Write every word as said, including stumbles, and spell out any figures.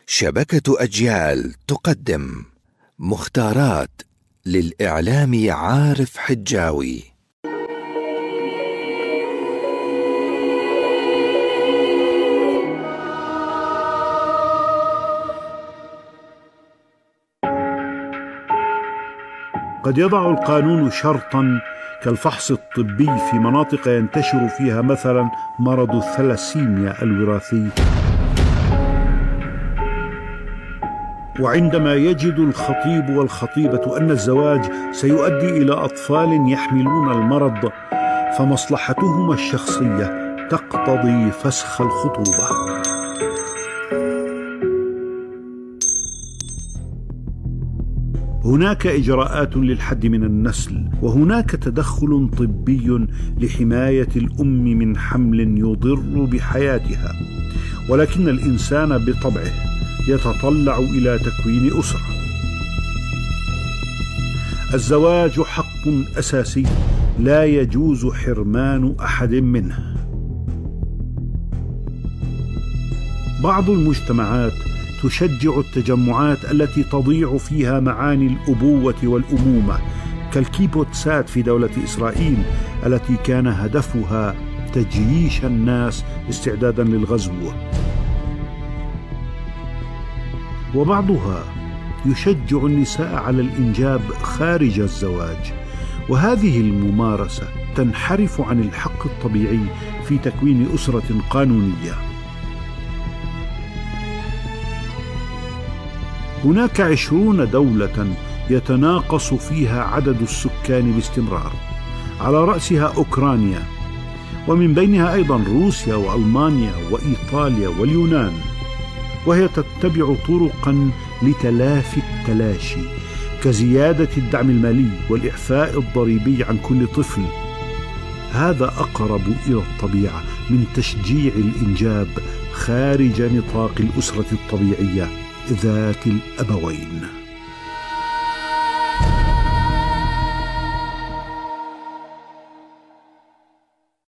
شبكة أجيال تقدم مختارات للإعلامي عارف حجاوي. قد يضع القانون شرطا كالفحص الطبي في مناطق ينتشر فيها مثلا مرض الثلاسيميا الوراثي، وعندما يجد الخطيب والخطيبة أن الزواج سيؤدي إلى أطفال يحملون المرض فمصلحتهما الشخصية تقتضي فسخ الخطوبة. هناك إجراءات للحد من النسل، وهناك تدخل طبي لحماية الأم من حمل يضر بحياتها، ولكن الإنسان بطبعه يتطلع إلى تكوين أسرة. الزواج حق أساسي لا يجوز حرمان أحد منه. بعض المجتمعات تشجع التجمعات التي تضيع فيها معاني الأبوة والأمومة، كالكيبوتسات في دولة إسرائيل التي كان هدفها تجييش الناس استعدادا للغزو. وبعضها يشجع النساء على الإنجاب خارج الزواج، وهذه الممارسة تنحرف عن الحق الطبيعي في تكوين أسرة قانونية. هناك عشرون دولة يتناقص فيها عدد السكان باستمرار، على رأسها أوكرانيا، ومن بينها أيضا روسيا وألمانيا وإيطاليا واليونان، وهي تتبع طرقا لتلافي التلاشي كزيادة الدعم المالي والإعفاء الضريبي عن كل طفل. هذا أقرب إلى الطبيعة من تشجيع الإنجاب خارج نطاق الأسرة الطبيعية ذات الأبوين.